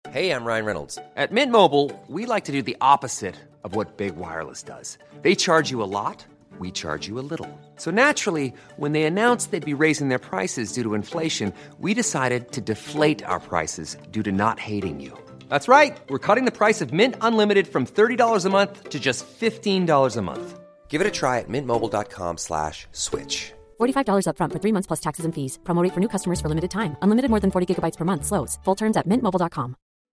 Hey, I'm Ryan Reynolds. At Mint Mobile, we like to do the opposite of what Big Wireless does. They charge you a lot, we charge you a little. So naturally, when they announced they'd be raising their prices due to inflation, we decided to deflate our prices due to not hating you. That's right. We're cutting the price of Mint Unlimited from $30 a month to just $15 a month. Give it a try at mintmobile.com/switch. $45 up front for 3 months plus taxes and fees. Promo rate for new customers for limited time. Unlimited more than 40 gigabytes per month. Slows full terms at mintmobile.com.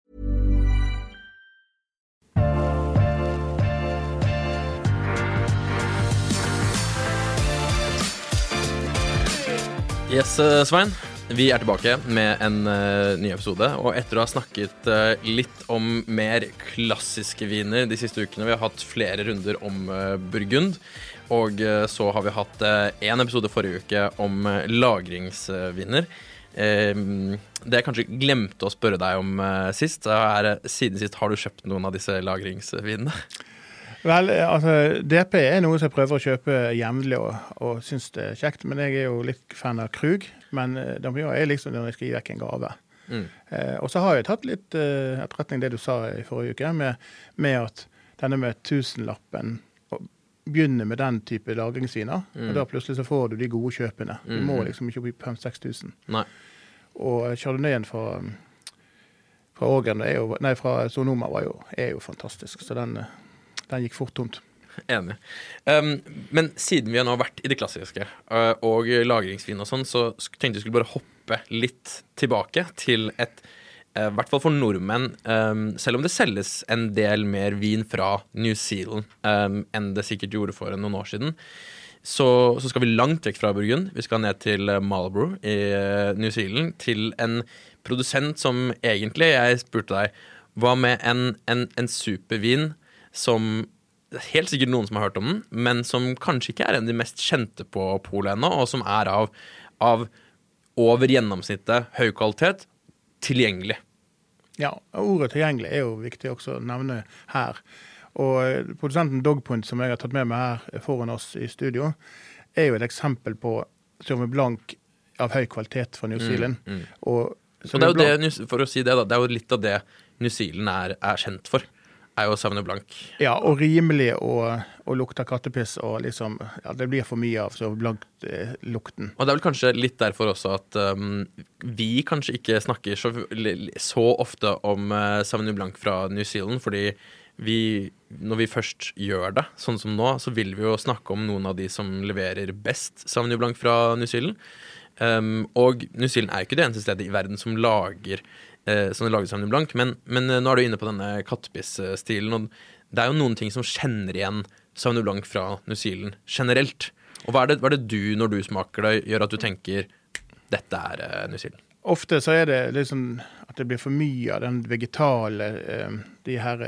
Yes, Svein. Vi tilbake med en ny episode, og etter å ha snakket litt om mer klassiske viner de siste ukene, vi har hatt flere runder om Burgund, og så har vi hatt en episode forrige uke om lagringsviner. Det jeg kanskje glemte å spørre deg om sist, siden sist har du kjøpt noen av disse lagringsvinene? Vel, altså, DP noe som jeg prøver å kjøpe jevnlig og synes det kjekt, men jeg jo litt fan av Krug, men de liksom når jeg skal gi vekk en gave. Og så har jeg tatt litt etterretning det du sa i forrige uke, med at denne med 1000-lappen begynner med den type lagringsviner, og da plutselig så får du de gode kjøpene. Du må liksom ikke opp i 5-6 tusen. Nei. Og Chardonnayen fra Ågren, fra Sonoma er jo fantastisk, så den gikk fort tomt. Enig. Men siden vi har nå vært i det klassiske og lagringsvin og sånn, så tenkte jeg skulle bare hoppe litt tilbake til i hvert fall for nordmenn, selv om det selges en del mer vin fra New Zealand enn det sikkert gjorde for noen år siden, så skal vi langt vekk fra Burgund. Vi skal ned til Marlborough i New Zealand, til en produsent som egentlig, jeg spurte deg, hva med en supervin som helt sikkert noen som har hørt om den, men som kanskje ikke en av de mest kjente på polet ennå, og som av over gjennomsnittet høy kvalitet, tilgjengelig. Ja, ordet tilgjengelig jo viktig også å nevne her. Og produsenten Dogpoint, som jeg har tatt med meg her foran oss i studio, jo et eksempel på Sauvignon Blanc av høy kvalitet fra New Zealand. Og det jo det, for å si det da, det jo litt av det New Zealand kjent for. Jo Sauvignon Blanc. Ja, og rimelig og lukter kattepiss, og liksom, ja, det blir for mye av Sauvignon Blanc-lukten. Og det vel kanskje litt derfor også at vi kanskje ikke snakker så ofte om Sauvignon Blanc fra New Zealand, fordi når vi først gjør det, sånn som nå, så vil vi jo snakke om noen av de som leverer best Sauvignon Blanc fra New Zealand. Og New Zealand jo ikke det eneste stedet i verden som lager Sauvignon Blanc, men nå du inne på denne kattepiss-stilen, og det jo noen ting som kjenner igjen Sauvignon Blanc fra New Zealand generelt. Og hva det du, når du smaker det, gjør at du tenker, dette New Zealand? Ofte så det liksom at det blir for mye av den vegetale, de her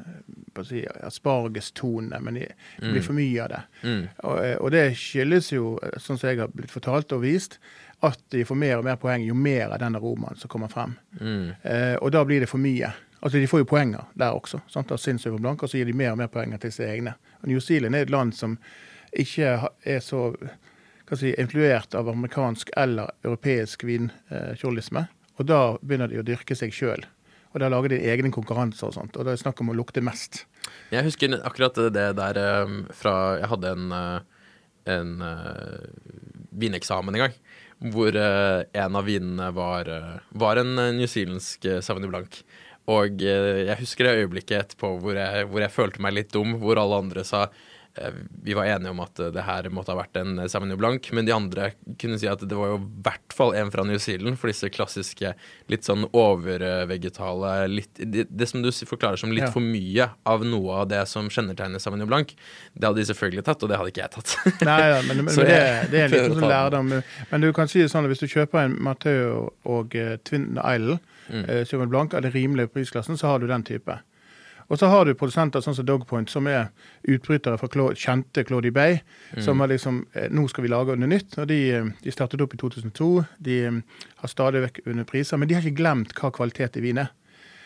aspargestonene, men det blir for mye av det. Og det skyldes jo, sånn som jeg har blitt fortalt og vist, at de får mer og mer poeng jo mer av den aromaen som kommer frem. Og da blir det for mye. Altså de får jo poenger der også, sant? Av sin Sauvignon Blanc, og så gir de mer og mer poenger til sine egne. Og New Zealand et land som ikke så influert av amerikansk eller europeisk vinkjollisme, og da begynner de å dyrke seg selv. Og da lager de egne konkurranser og sånt, og det snakk om å lukte mest. Jeg husker akkurat det der fra, jeg hadde en vineksamen en gang, hvor en av vinene var en newzealandsk Sauvignon Blanc. Og jeg husker det øyeblikket etterpå hvor jeg følte meg litt dum, hvor alle andre sa vi var enige om at det her måtte ha vært en Sauvignon Blanc, men de andre kunne si at det var jo I hvert fall en fra New Zealand, for disse klassiske, litt sånn overvegetale, det som du forklarer som litt for mye av noe av det som kjennetegner Sauvignon Blanc, det hadde de selvfølgelig tatt, og det hadde ikke jeg tatt. Nei, men det en litt sånn lærdom. Men du kan si det sånn, hvis du kjøper en Mateo og Twin Isle, Sauvignon Blanc av det rimelige prisklassen, så har du den type. Og så har du produsenter sånn som Dogpoint, som utbrytere fra kjente Claudie Bay, som liksom, nå skal vi lage noe nytt, og de startet opp I 2002, de har stadig vekk under priser, men de har ikke glemt hva kvalitet I vin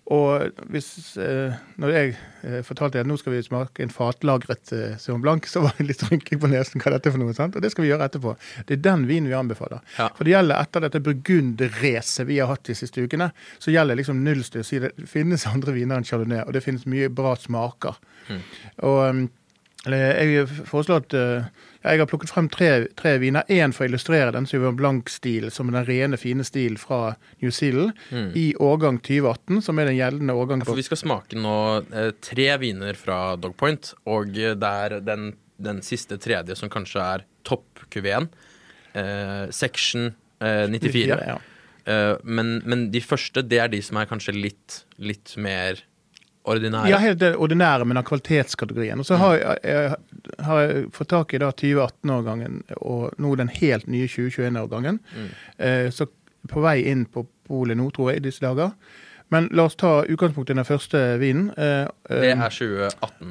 Og når jeg fortalte at nå skal vi smake en fatlagret Sauvignon Blanc, så var det litt rynking på nesen hva dette er for noe, sant? Og det skal vi gjøre etterpå. Det den vinen vi anbefaler. Ja. For det gjelder etter dette burgunderracet vi har hatt de siste ukene, så gjelder liksom nullstyr å si det finnes andre viner enn Chardonnay, og det finnes mye bra smaker. Og jeg foreslår at jeg har plukket frem tre viner. En for å illustrere den Sauvignon Blanc-stil, som er den rene, fine stil fra New Zealand, i årgang 2018, som er den gjeldende årgang. For vi skal smake nå 3 viner fra Dog Point, og det er den siste tredje som kanskje er topp-QV1, Section 94. Ja. Men de første, det er de som er kanskje litt mer ordinære. Ja, helt ordinære, men av kvalitetskategorien. Og så har jeg fått tak i da 2018-årgangen, og nå den helt nye 2021-årgangen. Så på vei inn på polet nå, tror jeg, i disse dager. Men la oss ta utgangspunkt i den første vinen. Det er 2018.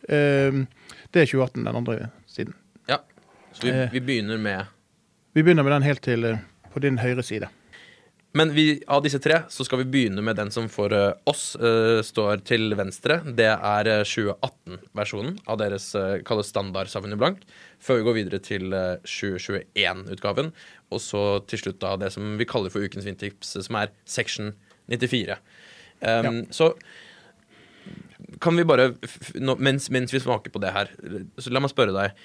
Det er 2018, den andre siden. Ja, så vi begynner med... Vi begynner med den helt til på din høyre side. Men av disse 3 så skal vi begynne med den som for oss står til venstre. Det er 2018-versjonen av deres kalles standard Sauvignon Blanc, før vi går videre til 2021-utgaven, og så til slutt da det som vi kaller for ukens vintips, som er Section 94. Så kan vi bare, mens vi smaker på det her, så la meg spørre deg,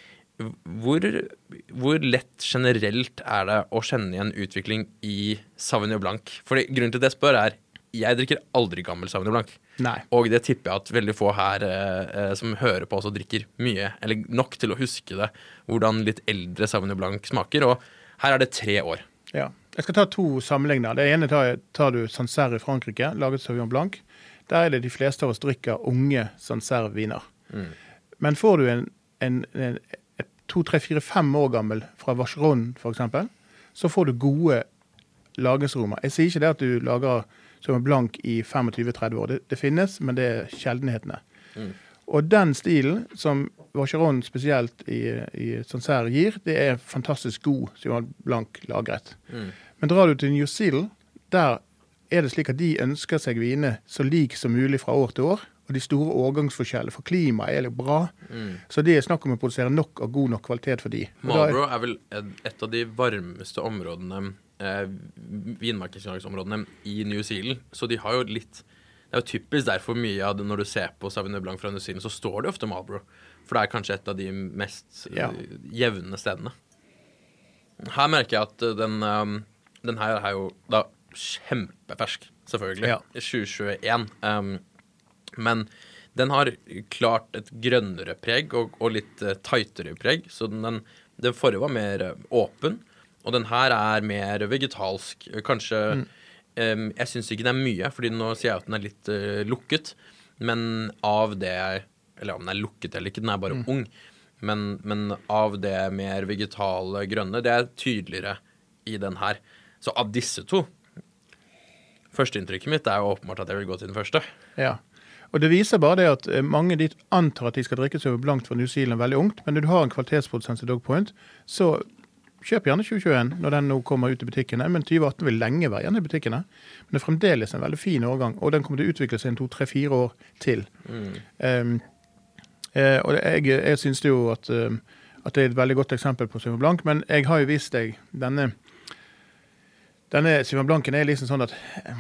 hvor lett generelt er det å kjenne igjen utvikling i Sauvignon Blanc? Fordi grunnen til det jeg spør er, jeg drikker aldri gammel Sauvignon Blanc. Nei. Og det tipper jeg at veldig få her som hører på oss og drikker mye, eller nok til å huske det, hvordan litt eldre Sauvignon Blanc smaker, og her er det 3 år. Ja, jeg skal ta 2 sammenligninger. Det ene tar du Sancerre i Frankrike, laget Sauvignon Blanc. Der er det de fleste av oss drikker unge Sancerre-viner. Men får du en 2, 3, 4, 5 år gammel fra Vacheron, for eksempel, så får du gode lagringsromer. Jeg sier ikke det at du lager Sauvignon Blanc i 25-30 år. Det finnes, men det er sjeldenhetene. Og den stilen som Vacheron spesielt i Sancerre gir, det er fantastisk god Sauvignon Blanc lagret. Men drar du til New Zealand, der er det slik at de ønsker seg vine så lik som mulig fra år til år, og de store årgangsforskjellene for klimaet er litt bra. Så det er snakk om å produsere nok og god nok kvalitet for de. Marlborough er vel et av de varmeste områdene, vinmarkedsområdene i New Zealand, så de har jo litt, det er jo typisk derfor mye av det når du ser på Sauvignon Blanc fra New Zealand, så står det ofte Marlborough, for det er kanskje et av de mest jevne stedene. Her merker jeg at den her er jo da kjempefersk, selvfølgelig, i 2021. Men den har klart et grønnere preg og litt tightere preg, så den forrige var mer åpen, og den her er mer vegetalsk. Kanskje, jeg synes ikke det er mye, fordi nå sier jeg at den er litt lukket, men av det, eller om den er lukket eller ikke, den er bare ung, men av det mer vegetale grønne, det er tydeligere i den her. Så av disse 2, førsteinntrykket mitt er jo åpenbart at jeg vil gå til den første. Ja. Og det viser bare det at mange de antar at de skal drikke Sauvignon Blanc fra New Zealand veldig ungt, men når du har en kvalitetsprodusent i Dog Point, så kjøp gjerne 2021 når den nå kommer ut i butikkene, men 2018 vil lenge være igjen i butikkene. Men det er fremdeles en veldig fin årgang, og den kommer til å utvikle seg en 2, 3, 4 år til. Og jeg synes jo at det er et veldig godt eksempel på Sauvignon Blanc, men jeg har jo vist deg denne Sauvignon Blancen er liksom sånn at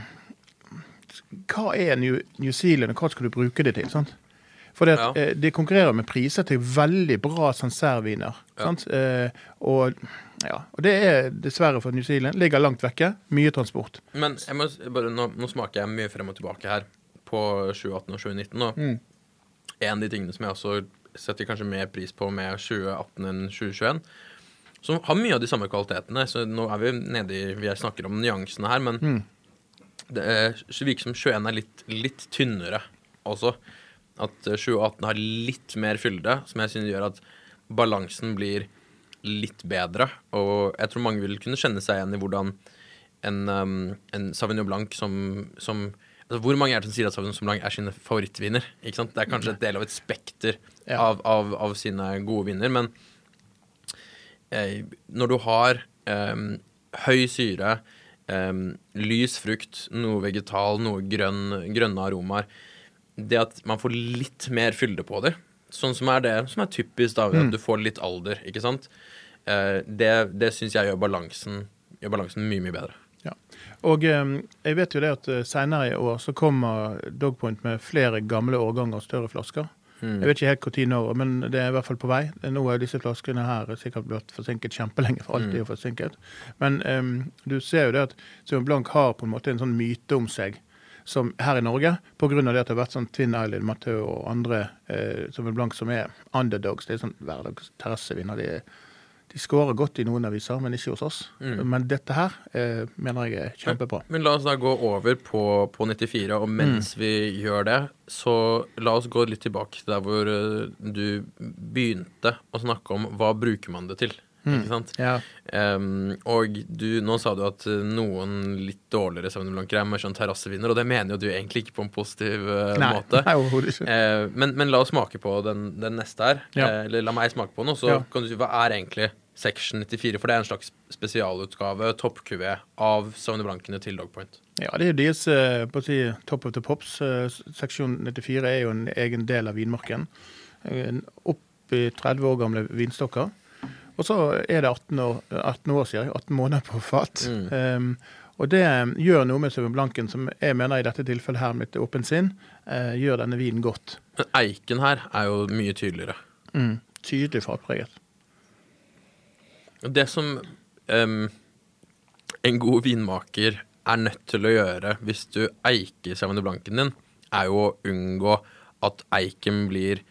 hva er New Zealand, og hva skal du bruke det til, sant? For det konkurrerer med priser til veldig bra Sancerre-viner, sant? Og det er dessverre for New Zealand, ligger langt vekke, mye transport. Men jeg må bare, nå smaker jeg mye frem og tilbake her på 2018 og 2019, og en av de tingene som jeg også setter kanskje mer pris på med 2018 enn 2021, som har mye av de samme kvalitetene, så nå er vi nede i, vi snakker om nyansene her, men det virker som 21 er litt tynnere også. At 2018 har litt mer fylde, som jeg synes gjør at balansen blir litt bedre. Og jeg tror mange vil kunne kjenne seg igjen i hvordan en Sauvignon Blanc som altså hvor mange er det som sier at Sauvignon Blanc er sine favorittviner? Ikke sant? Det er kanskje et del av et spekter av sine gode viner, men når du har høy syre, lys frukt, noe vegetal, noe grønne aromaer. Det at man får litt mer fylde på det, sånn som det som typisk da, at du får litt alder, ikke sant? Det synes jeg gjør balansen mye bedre. Ja, og jeg vet jo det at senere i år så kommer Dogpoint med flere gamle årganger og større flasker. Jeg vet ikke helt hvor tid når, men det I hvert fall på vei. Nå disse flaskene her sikkert blitt forsinket kjempelenge, for alltid forsinket. Men du ser jo det at Sauvignon Blanc har på en måte en sånn myte om seg, som her I Norge, på grunn av det at det har vært sånn Twin Island, Mathieu og andre Sauvignon Blanc som underdogs. Det sånn hverdags terrasseviner. De skårer godt I noen aviser, men ikke hos oss. Men dette her mener jeg kjempebra. Men la oss da gå over på 94, og mens vi gjør det, så la oss gå litt tilbake til der hvor du begynte å snakke om hva bruker man det til, ikke sant? Ja. Og nå sa du at noen litt dårligere Sauvignon Blanc mer sånn terrasseviner, og det mener jo du egentlig ikke på en positiv måte. Nei, overhodet ikke. Men la oss smake på den neste her. Eller la meg smake på den, og så kan du si, hva egentlig Section 94, for det en slags spesialutgave, toppkuvé av Sauvignon Blancene til Dogpoint. Ja, det jo deres, på å si, top of the pops. Seksjon 94 jo en egen del av vinmarken. Opp I 30 år gamle vinstokker. Og så det 18 år siden, 18 måneder på fat. Og det gjør noe med Sauvignon Blancen, som jeg mener I dette tilfellet her med et åpent sinn, gjør denne vinen godt. Men eiken her jo mye tydeligere. Tydelig fatpreget. Det som en god vinmaker nødt til å gjøre hvis du eiker Sauvignon Blancen din, jo å unngå at eiken blir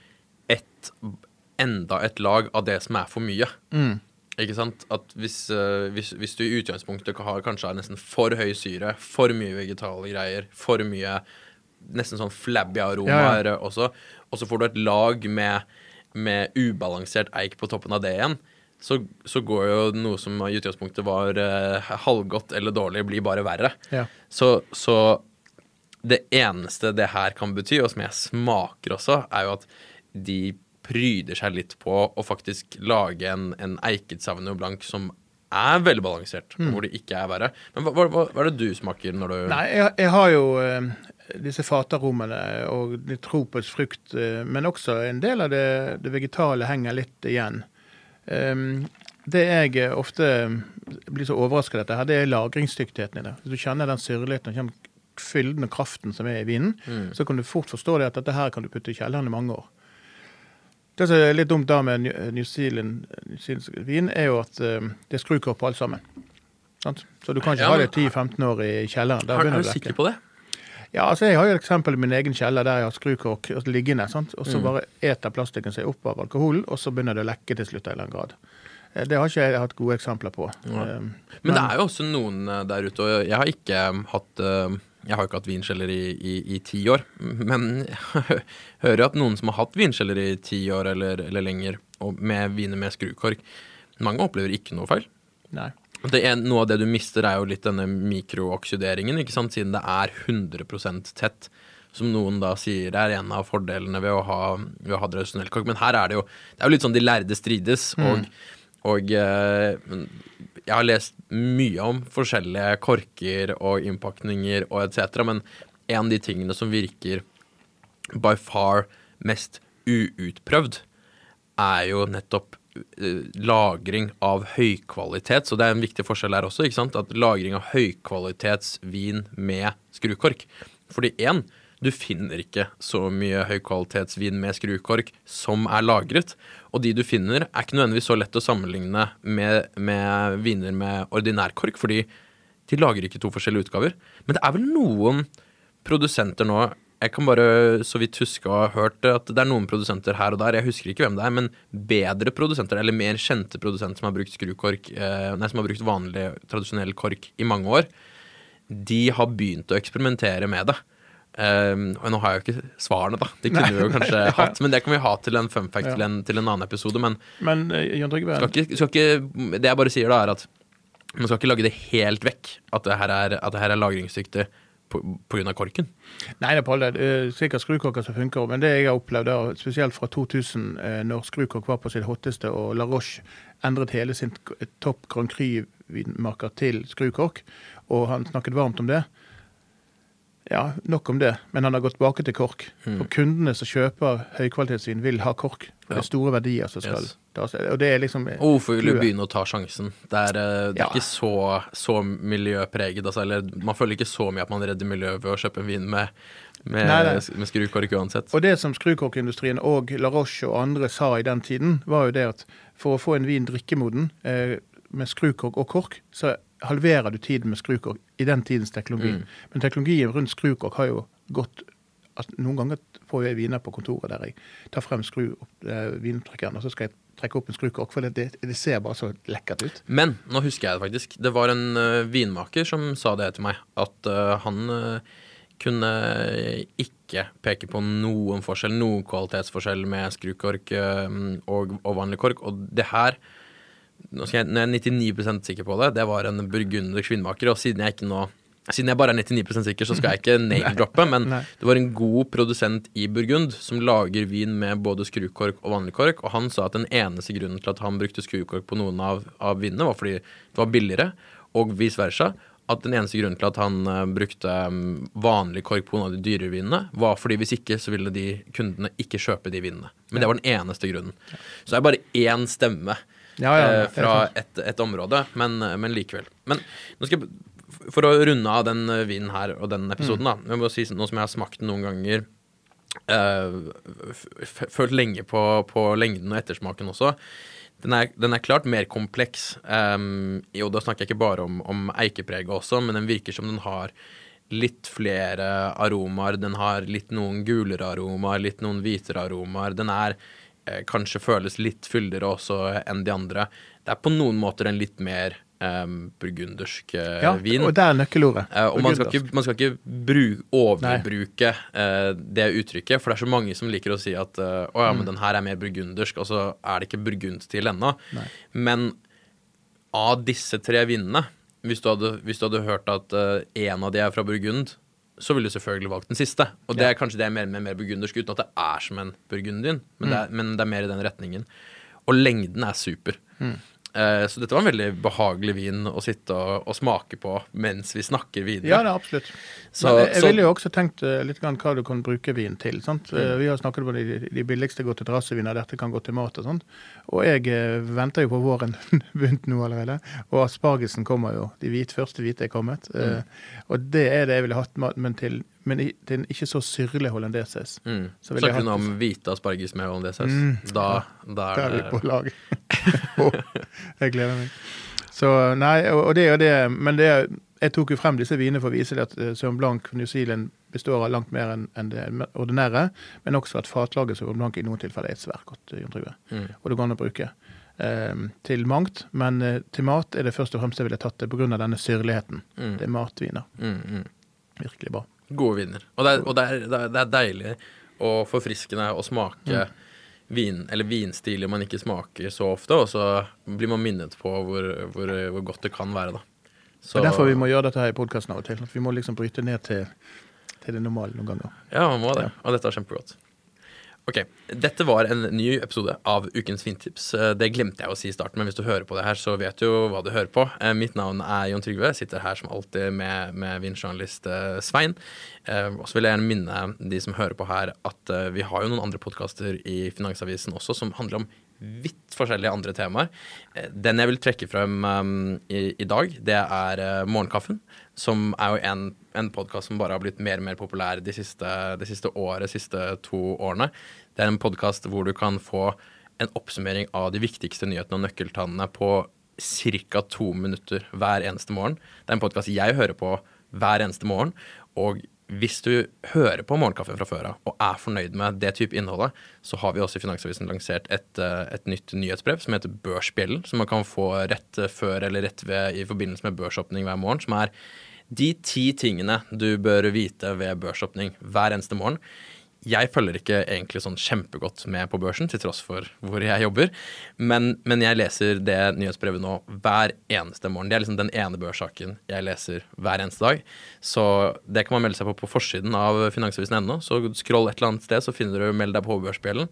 enda et lag av det som for mye. Ikke sant? At hvis du I utgangspunktet kanskje nesten for høy syre, for mye vegetale greier, for mye nesten sånn flabby aromaer også, og så får du et lag med ubalansert eik på toppen av det igjen, så går jo noe som I utgangspunktet var halvgodt eller dårlig, blir bare verre. Ja. Så det eneste det her kan bety, og som jeg smaker også, jo at de pryder seg litt på å faktisk lage en eiket Sauvignon Blanc som veldig balansert, hvor det ikke verre. Men hva det du smaker når du... Nei, jeg har jo disse fataromene og litt tropisk frukt, men også en del av det vegetale henger litt igjen. Det jeg ofte blir så overrasket av dette her, det lagringsdyktigheten I det. Hvis du kjenner den syrligheten, kjenner fylden og kraften som I vinen, så kan du fort forstå det at dette her kan du putte I kjelleren I mange år. Det som litt dumt da med New Zealand vin jo at det skrukork på alt sammen. Sant? Så du kan ikke ha det 10-15 år I kjelleren. Er du sikker på det? Ja, altså jeg har jo et eksempel I min egen kjeller der jeg har skrukork liggende, sant? Og så bare eter plastikken seg opp av alkoholen, og så begynner det å lekke til slutt I en eller annen grad. Det har ikke jeg hatt gode eksempler på. Men det jo også noen der ute, og jeg har ikke hatt vinkjeller I 10 år, men jeg hører at noen som har hatt vinkjeller I 10 år eller lenger, og med viner med skrukork, mange opplever ikke noe feil. Nei. Noe av det du mister jo litt denne mikrooksideringen, ikke sant? Siden det 100% tett, som noen da sier en av fordelene ved å ha tradisjonell kork. Men her det jo litt sånn de lærde strides, og jeg har lest mye om forskjellige korker og innpakninger og et cetera, men en av de tingene som virker by far mest uutprøvd jo nettopp lagring av høykvalitet, så det en viktig forskjell her også, ikke sant? At lagring av høykvalitetsvin med skrukork. Fordi du finner ikke så mye høykvalitetsvin med skrukork som lagret, og de du finner ikke nødvendigvis så lett å sammenligne med viner med ordinærkork, fordi de lager ikke to forskjellige utgaver. Men det vel noen produsenter nå, jeg kan bare så vidt huske å ha hørt at det noen produsenter her og der, jeg husker ikke hvem det men bedre produsenter, eller mer kjente produsenter som har brukt skrukork, som har brukt vanlig, tradisjonell kork I mange år, de har begynt å eksperimentere med det. Og nå har jeg jo ikke svarene da, det kunne vi jo kanskje hatt, men det kan vi ha til en fun fact til en annen episode, men Jan Trygve, skal ikke, det jeg bare sier da at man skal ikke lage det helt vekk, at det her lagringsdyktig på grunn av korken? Nei, det Paul, det sikkert skrukorker som funker, men det jeg har opplevd spesielt fra 2000, når skrukork var på sitt hotteste, og La Roche endret hele sin topp Grand Cru vinmarker til skrukork, og han snakket varmt om det. Ja, nok om det, men han har gått tilbake til kork. For kundene som kjøper høykvalitetsvin vil ha kork, for det er store verdier som skal tas. Og det er liksom... Hvorfor vil du begynne å ta sjansen? Det er ikke så miljøpreget, altså, eller man føler ikke så mye at man redder miljøet ved å kjøpe en vin med skrukork uansett. Og det som skrukorkindustrien og La Roche og andre sa i den tiden, var jo det at for å få en vin drikkemoden med skrukork og kork, så halverer du tiden med skrukork i den tidens teknologi. Men teknologien rundt skrukork har jo gått, altså, noen ganger får jeg viner på kontoret der jeg tar frem vinopptrekkeren, og så skal jeg trekke opp en skrukork, for det ser bare så lekkert ut. Men, nå husker jeg det faktisk, det var en vinmaker som sa det til meg, at han kunne ikke peke på noen forskjell, noen kvalitetsforskjell med skrukork og vanlig kork, og det her nå er jeg 99% sikker på det var en burgundisk vinmaker, og siden jeg bare er 99% sikker, så skal jeg ikke name-droppe, men det var en god produsent i Burgund som lager vin med både skrukork og vanlig kork, og han sa at den eneste grunnen til at han brukte skrukork på noen av vinene var fordi det var billigere, og vice versa, at den eneste grunnen til at han brukte vanlig kork på noen av de dyre vinene, var fordi hvis ikke, så ville de kundene ikke kjøpe de vinene. Men det var den eneste grunnen. Så det er bare én stemme fra et område, men likevel. Men nå skal jeg, for å runde av den vinen her og den episoden da, jeg må si nå som jeg har smakt den noen ganger, følt lenge på lengden og ettersmaken også, den er klart mer kompleks, og da snakker jeg ikke bare om eikepreget også, men den virker som den har litt flere aromaer, den har litt noen gulere aromaer, litt noen hvitere aromaer, den kanskje føles litt fyldigere også enn de andre. Det på noen måter en litt mer burgundersk vin. Og det nøkkelordet. Og man skal ikke overbruke det uttrykket, for det så mange som liker å si at men den her mer burgundersk, og så det ikke burgund til ennå. Men av disse tre vinene, hvis du hadde hørt at en av de fra Burgund, så ville du selvfølgelig valgt den siste. Og det kanskje det mer burgundersk, uten at det som en burgundvin, men det mer i den retningen. Og lengden super. Så dette var en veldig behagelig vin å sitte og smake på mens vi snakker videre. Ja, det absolutt. Jeg ville jo også tenkt litt grann hva du kan bruke vin til. Sant? Vi har snakket om de billigste går til terrasseviner, dette kan gå til mat og sånt. Og jeg venter jo på våren begynt nå allerede, og aspargesen kommer jo, første hvite kommet. Og det det jeg ville hatt, men til en ikke så syrlig hollandeses. Så snakker du om hvite asparges med hollandeses? Da vi på lag. Jeg gleder meg. Så nei, og det det, men jeg tok jo frem disse vinene for å vise at Sauvignon Blanc New Zealand består av langt mer enn det ordinære, men også at fatlaget Sauvignon Blanc i noen tilfeller et svært godt, Jon Trygve. Og det går an å bruke til mangt, men til mat det først og fremst jeg ville tatt det på grunn av denne syrligheten. Det matviner. Virkelig bra. Gode viner. Og det deilig og forfriskende å smake vin, eller vinstiler man ikke smaker så ofte, og så blir man minnet på hvor godt det kan være da. Så, det derfor vi må gjøre dette her i podcasten av og til. Vi må liksom bryte ned til det normale noen ganger. Ja, man må det. Og dette kjempegodt. Ok, dette var en ny episode av Ukens Vintips. Det glemte jeg å si i starten, men hvis du hører på det her, så vet du jo hva du hører på. Mitt navn Jon Trygve, sitter her som alltid med vinjournalist Svein. Og så vil jeg gjerne minne de som hører på her, at vi har jo noen andre podcaster i Finansavisen også, som handler om vidt forskjellige andre temaer. Den jeg vil trekke frem i dag, det Morgenkaffen, som jo en podcast som bare har blitt mer og mer populær det siste 2 årene. Det en podcast hvor du kan få en oppsummering av de viktigste nyhetene og nøkkeltallene på cirka 2 minutter hver eneste morgen. Det en podcast jeg hører på hver eneste morgen, og hvis du hører på Morgenkaffen fra før av og fornøyd med det type innholdet, så har vi også i Finansavisen lansert et nytt nyhetsbrev som heter Børsbjellen, som man kan få rett før eller rett ved i forbindelse med børsåpning hver morgen, som de 10 tingene du bør vite ved børsåpning hver eneste morgen. Jeg følger ikke egentlig sånn kjempegodt med på børsen, til tross for hvor jeg jobber, men jeg leser det nyhetsbrevet nå hver eneste morgen. Det liksom den ene børssaken jeg leser hver eneste dag. Så det kan man melde seg på forsiden av Finansavisen.no. Så scroll et eller annet sted, så finner du meld deg på Børsbjellen.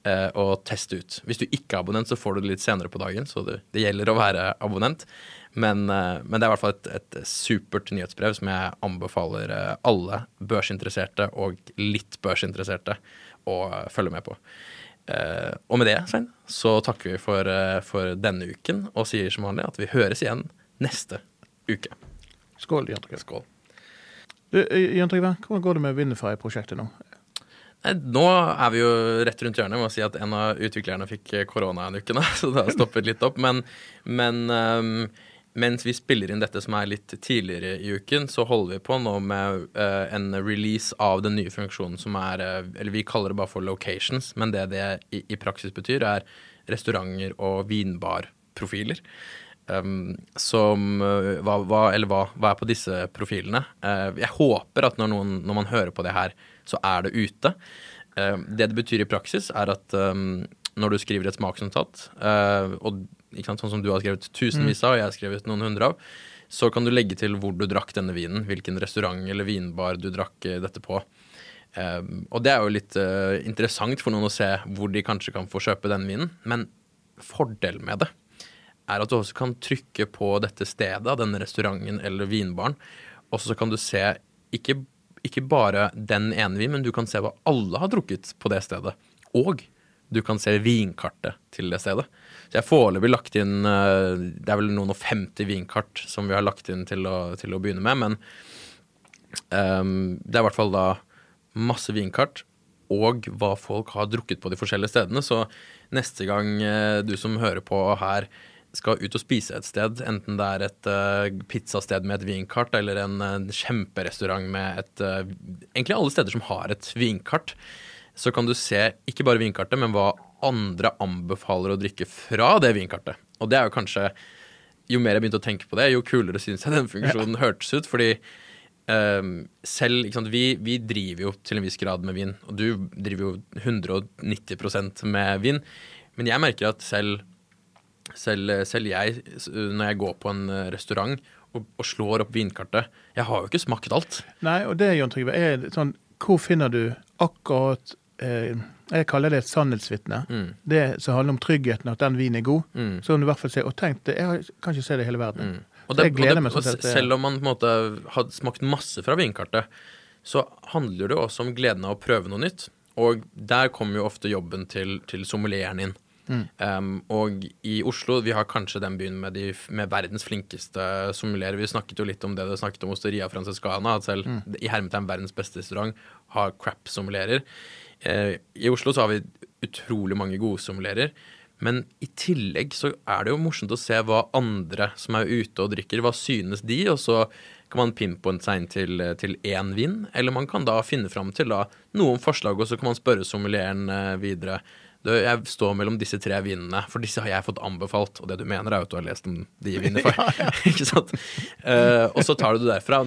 og teste ut. Hvis du ikke er abonnent, så får du det litt senere på dagen, så det gjelder å være abonnent. Men det er i hvert fall et supert nyhetsbrev som jeg anbefaler alle børsinteresserte og litt børsinteresserte å følge med på. Og med det, Svein, så takker vi for denne uken, og sier som vanlig at vi høres igjen neste uke. Skål, Jørn Trygve. Skål. Jørn Trygve, hvordan går det med Winify-prosjektet nå? Nå er vi jo rett rundt hjørnet med å si at en av utviklerne fikk korona en uke nå, så det har stoppet litt opp. Men mens vi spiller inn dette som er litt tidligere i uken, så holder vi på nå med en release av den nye funksjonen som eller vi kaller det bare for locations, men det i praksis betyr er restauranter og vinbarprofiler. Hva er på disse profilene? Jeg håper at når man hører på det her, så er det ute. Det betyr i praksis er at når du skriver et smaksnotat, og ikke sant, sånn som du har skrevet tusenvis av, og jeg har skrevet noen hundre av, så kan du legge til hvor du drakk denne vinen, hvilken restaurant eller vinbar du drakk dette på. Og det er jo litt interessant for noen å se hvor de kanskje kan få kjøpe denne vinen, men fordelen med det er at du også kan trykke på dette stedet, denne restauranten eller vinbaren, og så kan du se ikke bare den ene vinen, men du kan se hva alle har drukket på det stedet, og du kan se vinkartet til det stedet. Så jeg foreløpig lagt inn, det er vel noen og 50 vinkart som vi har lagt inn til å begynne med, men det er i hvert fall da masse vinkart, og hva folk har drukket på de forskjellige stedene, så neste gang du som hører på her skal ut og spise et sted, enten det er et pizzasted med et vinkart, eller en kjemperestaurant med egentlig alle steder som har et vinkart, så kan du se ikke bare vinkartet, men hva andre anbefaler å drikke fra det vinkartet. Og det er jo kanskje, jo mer jeg begynte å tenke på det, jo kulere synes jeg den funksjonen hørtes ut, fordi selv, ikke sant, vi driver jo til en viss grad med vin, og du driver jo 190% med vin, men jeg merker at selv jeg, når jeg går på en restaurant og slår opp vinkartet, jeg har jo ikke smakt alt. Nei, og det, Jørn Trygve, er sånn, hvor finner du akkurat, jeg kaller det et sannhetsvitne, det som handler om tryggheten, at den vinen er god, så kan du i hvert fall se, og tenk det, jeg kan ikke se det i hele verden. Selv om man på en måte har smakt masse fra vinkartet, så handler det også om gleden av å prøve noe nytt, og der kommer jo ofte jobben til sommelieren inn. Og i Oslo, vi har kanskje den byen med verdens flinkeste sommelierer. Vi snakket jo litt om det, snakket om Osteria Francescana, at selv i Hermetegn verdens beste restaurant har crap sommelierer. I Oslo så har vi utrolig mange gode sommelierer, men i tillegg så er det jo morsomt å se hva andre som er ute og drikker, hva synes de, og så kan man pinpointe seg inn til en vin, eller man kan da finne frem til noen forslag, og så kan man spørre sommelieren videre. Jeg står mellom disse 3 vinene, for disse har jeg fått anbefalt, og det du mener er at du har lest om de vinene for, ikke sant? Og så tar du det derfra,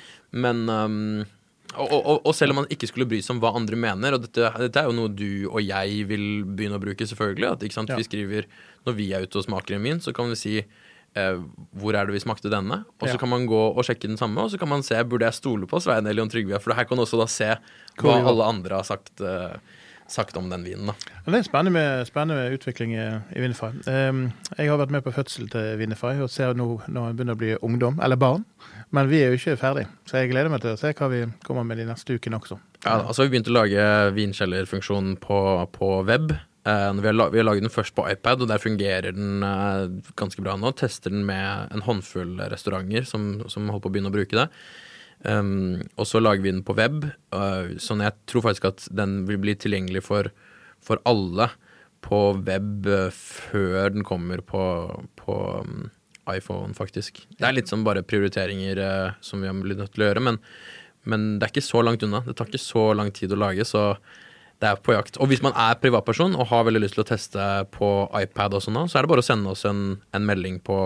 og selv om man ikke skulle bry seg om hva andre mener, og dette er jo noe du og jeg vil begynne å bruke selvfølgelig, at ikke sant? Vi skriver, når vi er ute og smaker en vin, så kan vi si, hvor er det vi smakte denne? Og så kan man gå og sjekke den samme, og så kan man se, burde jeg stole på Svein eller Jørn Trygve? For her kan du også da se hva alle andre har sagt om den vinen da. Det er en spennende utvikling i Winify. Jeg har vært med på fødsel til Winify, og ser nå når han begynner å bli ungdom, eller barn, men vi er jo ikke ferdig, så jeg gleder meg til å se hva vi kommer med de neste ukene også. Ja, altså vi begynte å lage vinkjellerfunksjonen på web. Vi har laget den først på iPad, og der fungerer den ganske bra nå. Tester den med en håndfull restauranter som holder på å begynne å bruke det. Og så lager vi den på web, sånn jeg tror faktisk at den vil bli tilgjengelig for alle på web før den kommer på iPhone faktisk. Det er litt som bare prioriteringer som vi har blitt nødt til å gjøre, men det er ikke så langt unna. Det tar ikke så lang tid å lage, så det er på jakt. Og hvis man er privatperson og har veldig lyst til å teste på iPad og sånn, så er det bare å sende oss en melding på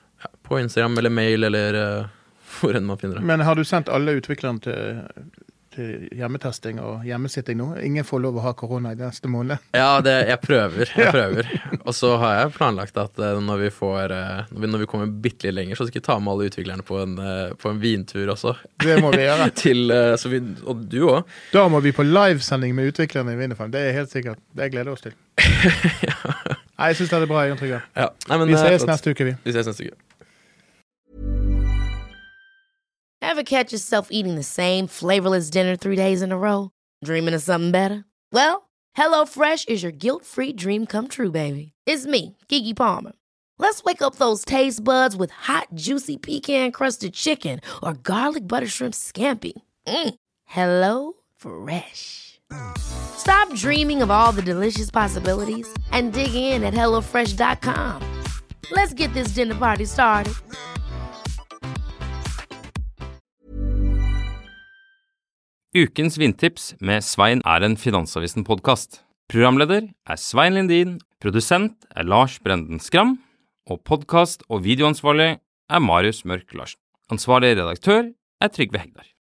Instagram eller mail eller hvor enn man finner det. Men har du sendt alle utviklerne til hjemmetesting og hjemmesitting nå. Ingen får lov å ha korona i neste måned. Ja, jeg prøver. Og så har jeg planlagt at når vi kommer bitte litt lenger, så skal jeg ta med alle utviklerne på en vintur også. Det må vi gjøre. Og du også. Da må vi på livesending med utviklerne i Winnerfarm. Det helt sikkert. Det gleder oss til. Nei, jeg synes det bra, Jan Trygve. Ja. Nei, men, vi ses neste uke, vi. Vi ses neste uke. Ever catch yourself eating the same flavorless dinner 3 days in a row? Dreaming of something better? Well, HelloFresh is your guilt-free dream come true, baby. It's me, Keke Palmer. Let's wake up those taste buds with hot, juicy pecan-crusted chicken or garlic butter shrimp scampi. Hello Fresh. Stop dreaming of all the delicious possibilities and dig in at HelloFresh.com. Let's get this dinner party started. Ukens vindtips med Svein en Finansavisen-podcast. Programleder Svein Lindin, produsent Lars Brenden Skram, og podcast- og videoansvarlig Marius Mørk Larsen. Ansvarlig redaktør Trygve Hegdar.